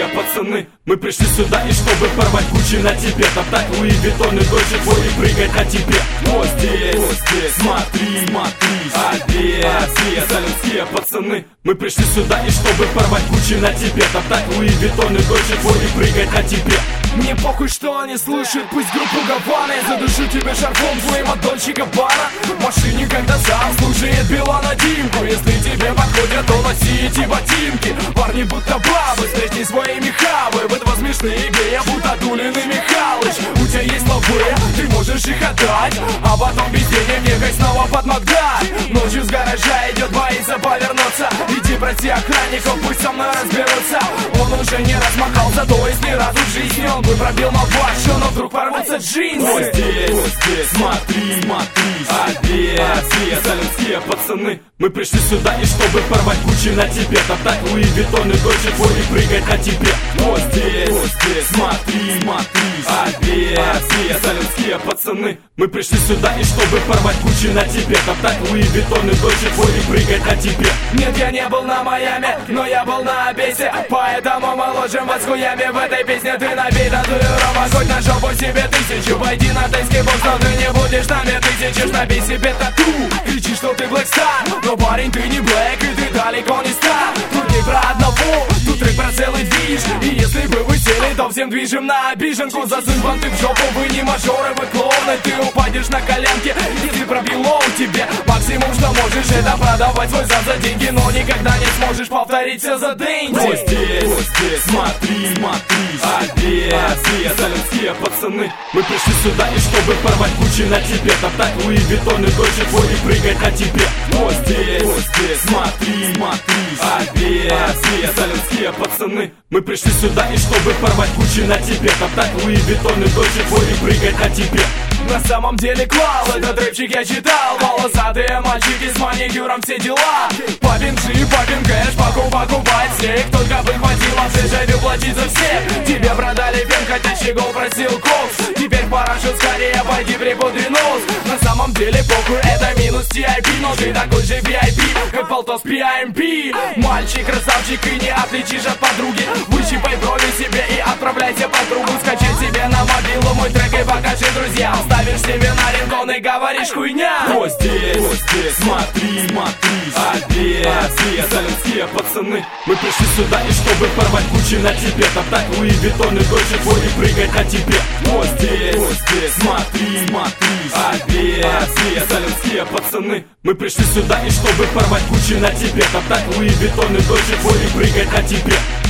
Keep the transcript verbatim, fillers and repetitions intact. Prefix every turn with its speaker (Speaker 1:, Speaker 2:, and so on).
Speaker 1: салемские пацаны. Мы пришли сюда и чтобы порвать кучи на тебе, топтать Луи Виттон и Дольче твой и прыгать на тебе. Вот здесь, вот здесь, смотри, смотри, обед, обед, салемские пацаны. Мы пришли сюда и чтобы порвать кучи на тебе, топтать Луи Виттон и Дольче твой и прыгать на тебе.
Speaker 2: Мне похуй, что они слышат, пусть группу Гавана. Я задушу тебя шарфом твоим от Дольче Габбана. В машине, когда сам слушает Билана Димку. Если тебе подходят, то носи эти ботинки. Парни будто бабы, стряхни свои мехавы. В этого смешные гея, будто Дулин и Михалыч. У тебя есть лобы, ты можешь их отдать, а потом без денег ехать снова под Макдак. Ночью с гаража идет, боится повернуться. Иди проси охранников, пусть со мной разберутся. Он уже не раз махался, то есть ни разу в жизни он бы пробил мобачу, но вдруг порвутся джинсы.
Speaker 1: Вот здесь, вот здесь, смотри, смотри, обед, обед, салемские пацаны. Мы пришли сюда и чтобы порвать кучи на тебе, топтать Луи Виттон и Дольче твой и прыгать на тебе. Вот здесь, вот здесь, смотри, смотри, обед, обед, салемские пацаны. Мы пришли сюда и чтобы порвать кучи на тебе, топтать Луи Виттон и Дольче твой и прыгать на тебе.
Speaker 2: Нет, я не был на Майами, но я был на Обесе, поэтому мы ложим вас хуями. В этой песне ты набей татуировок, хоть на жопу себе тысячу. Пойди на тайский бокс, но ты не будешь нами тысячишь. Набей себе тату, кричи, что ты Black Star, но парень ты не Black и ты далеко не стар. Тут не про одного, тут трек про целый движ. И если бы вы сели, то всем движем на обиженку. Засунь банты в жопу, вы не мажоры, вы клоуны. Ты упадешь на коленки, если пробило у тебя. Максимум, что можешь, это продавать свой зад за деньги, но никогда не сможешь повторить все за деньги.
Speaker 1: Вот здесь, вот здесь, смотри, смотри, обед, обед, салемские пацаны. Мы пришли сюда и чтобы порвать кучи на тебе, топтать Луи Виттон и Дольче твой и прыгать на тебе. Вот здесь, вот здесь, смотри, смотри, обед, обед, салемские пацаны. Мы пришли сюда и чтобы порвать кучи на тебе, топтать Луи Виттон и Дольче твой и прыгать на тебе.
Speaker 2: На самом деле клал, этот рэпчик я читал. Волосатые мальчики с маникюром, все дела. Папин джип, папин кэш, покуп, покупать снег. Только бы хватило в дежавю платить за всех. Тебе продали фен, хотя Щегол просил кокс. Теперь парашют скорее, пойди припудри нос. На самом деле похуй, это минус ти ай пи, но ты такой же ви ай пи, как полтос пи ай эм пи. Мальчик, красавчик, и не отличишь от подруги. Выщипай брови себе и отправляйся подругу. Скачай себе на мобилу мой трек и покажи друзьям. Ставишь себе на рингтон и говоришь хуйня.
Speaker 1: Вот здесь, вот здесь, смотри, смотри, обед, обед, салемские пацаны. Мы пришли сюда и чтобы порвать кучи на тебе, топтать Луи Виттон и Дольче твой и прыгать на тебе. Вот здесь, вот здесь, смотри, смотри, обед, обед, салемские пацаны. Мы пришли сюда и чтобы порвать кучи на тебе, топтать Луи Виттон и Дольче твой и прыгать на тебе.